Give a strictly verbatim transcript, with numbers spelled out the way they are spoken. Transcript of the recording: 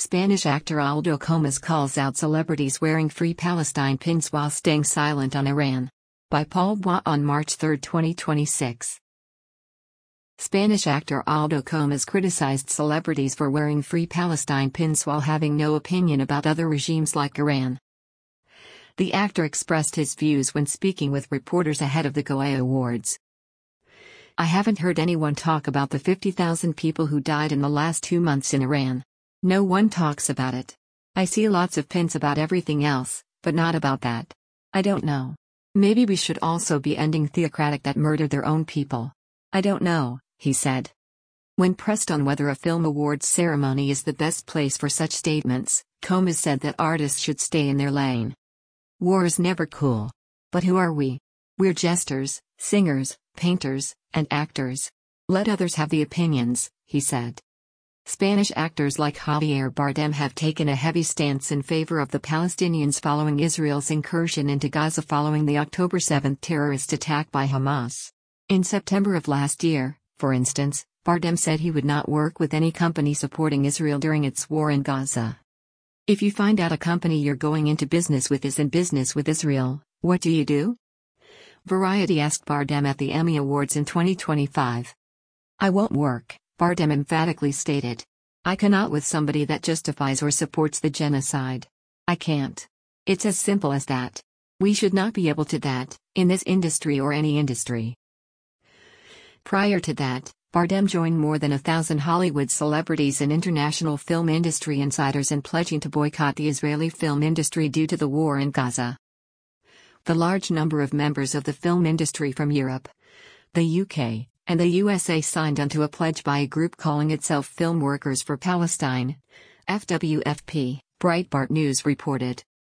Spanish actor Aldo Comas calls out celebrities wearing Free Palestine pins while staying silent on Iran. By Paul Bois on March third, twenty twenty-six. Spanish actor Aldo Comas criticized celebrities for wearing Free Palestine pins while having no opinion about other regimes like Iran. The actor expressed his views when speaking with reporters ahead of the Goya Awards. "I haven't heard anyone talk about the fifty thousand people who died in the last two months in Iran. No one talks about it. I see lots of pins about everything else, but not about that. I don't know. Maybe we should also be ending theocratic that murdered their own people. I don't know," he said. When pressed on whether a film awards ceremony is the best place for such statements, Comas said that artists should stay in their lane. "War is never cool. But who are we? We're jesters, singers, painters, and actors. Let others have the opinions," he said. Spanish actors like Javier Bardem have taken a heavy stance in favor of the Palestinians following Israel's incursion into Gaza following the October seventh terrorist attack by Hamas. In September of last year, for instance, Bardem said he would not work with any company supporting Israel during its war in Gaza. "If you find out a company you're going into business with is in business with Israel, what do you do?" Variety asked Bardem at the Emmy Awards in twenty twenty-five. "I won't work," Bardem emphatically stated. "I cannot with somebody that justifies or supports the genocide. I can't. It's as simple as that. We should not be able to that, in this industry or any industry." Prior to that, Bardem joined more than a thousand Hollywood celebrities and international film industry insiders in pledging to boycott the Israeli film industry due to the war in Gaza. The large number of members of the film industry from Europe, the U K, and the U S A signed onto a pledge by a group calling itself Film Workers for Palestine. F W F P, Breitbart News reported.